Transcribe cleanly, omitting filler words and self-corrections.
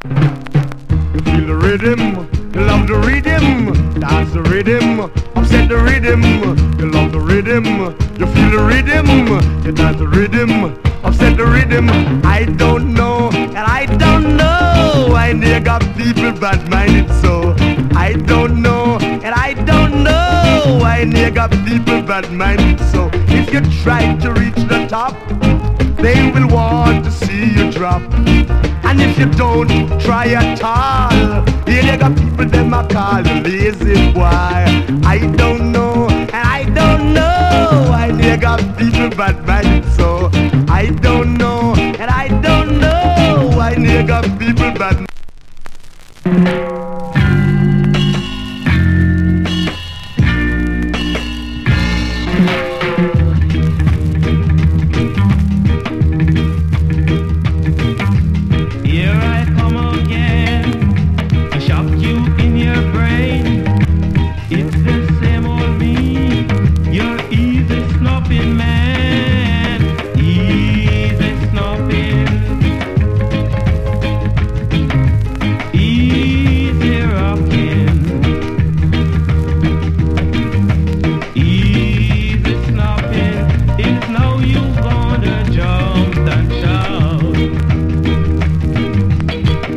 You feel the rhythm, you love the rhythm, dance the rhythm, upset the rhythm. You love the rhythm, you feel the rhythm, you dance the rhythm, upset the rhythm. I don't know, and I don't know why they got people bad-minded so. I don't know, and I don't know why they got people bad-minded so. If you try to reach the top, they will want to see you drop. And if you don't try at all, here they got people them a call you lazy boy. I don't know, and I don't know why they got people bad-minded so. I don't know, and I don't know why they got people bad-minded.